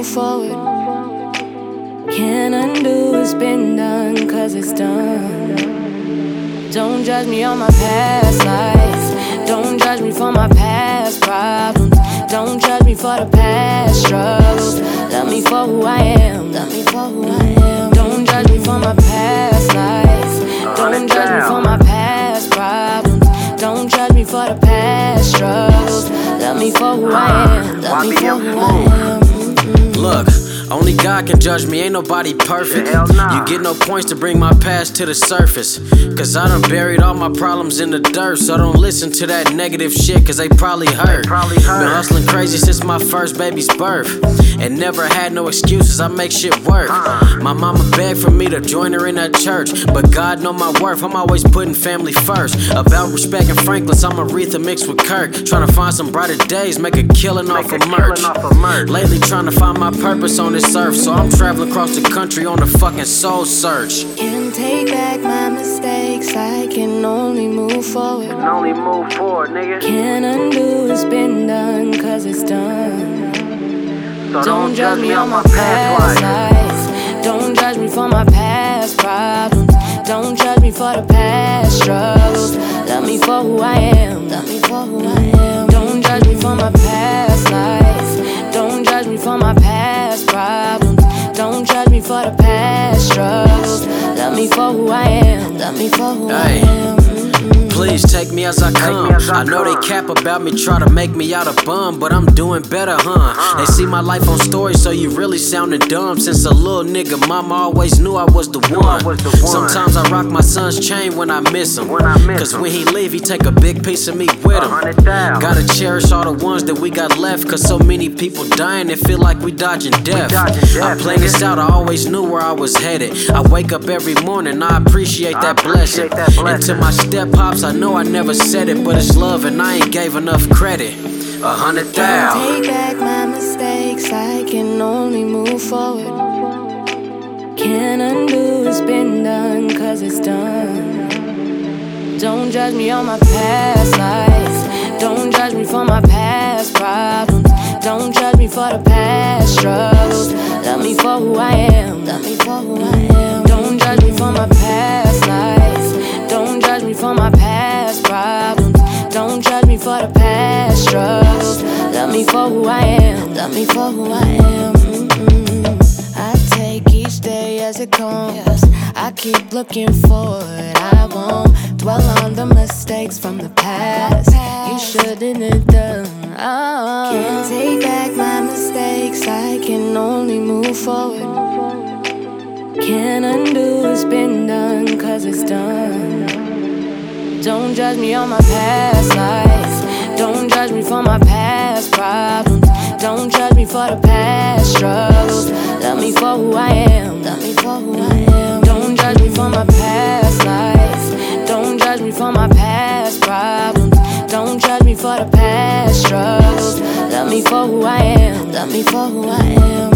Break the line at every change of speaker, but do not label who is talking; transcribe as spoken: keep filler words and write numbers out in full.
move forward. Can't undo what's been done, cause it's done. Don't judge me on my past life. Don't judge me for my past problems. Don't judge me for the past struggles. Love me for who I am. Love me for who I am. Don't judge me for my past life. Don't judge me for my past problems. Don't judge me for the past struggles. Love me for who I am. Love me for who I am. Mm-hmm.
Look, only God can judge me, ain't nobody perfect. You get no points to bring my past to the surface. Cause I done buried all my problems in the dirt. So don't listen to that negative shit, cause they probably hurt. Been hustling crazy since my first baby's birth, and never had no excuses, I make shit work. My mama begged for me to join her in that church, but God know my worth, I'm always putting family first. About respect and Franklin's, I'm Aretha mixed with Kirk. Trying to find some brighter days, make a killing off of merch. Lately trying to find my purpose on this earth, so I'm traveling across the country on a fucking soul search.
Can't take back my mistakes, I can only move forward.
Can only move forward, nigga.
Can't undo what's been done, cause it's done.
So
Don't judge me on my past life. Don't judge me for my past problems. Don't judge me for the past struggles. Love me for who I am. Love me for who I am. Don't judge me for my past life. Don't judge me for my past problems. Don't judge me for the past struggles. Love me for who I am. Love me for who
Hey.
I am. Mm-hmm.
Please take me as I come. I know they cap about me, try to make me out a bum, but I'm doing better, huh? They see my life on stories, so you really sounding dumb. Since a little nigga, mama always knew I was the one. Sometimes I rock my son's chain when I miss him, cause when he leave, he take a big piece of me with him. Gotta cherish all the ones that we got left, cause so many people dying, it feel like we dodging death. I planned this out, I always knew where I was headed. I wake up every morning, I appreciate that blessing. And to my step pops, I know I never said it, but it's love and I ain't gave enough credit. A hundred thousand.
Can't take back my mistakes, I can only move forward. Can't undo what's been done, cause it's done. Don't judge me on my past life. Don't judge me for my past problems. Don't judge me for the past struggles. Love me for who I am. Love me for who I am. Don't judge me for my past life. Don't judge me for my past problems. Don't judge me for the past struggles. Love me for who I am. Love me for who I am. Mm-hmm. I take each day as it comes. I keep looking forward. I won't dwell on the mistakes from the past. You shouldn't have done. Oh. Can't take back my mistakes, I can only move forward. Can't undo what's been done, cause it's done. Don't judge me on my past life. Don't judge me for my past problems. Don't judge me for the past struggles. Love me for who I am. Love me for who I am. Don't judge me for my past life. Don't judge me for my past problems. Don't judge me for the past struggles. Love me for who I am. Love me for who I am.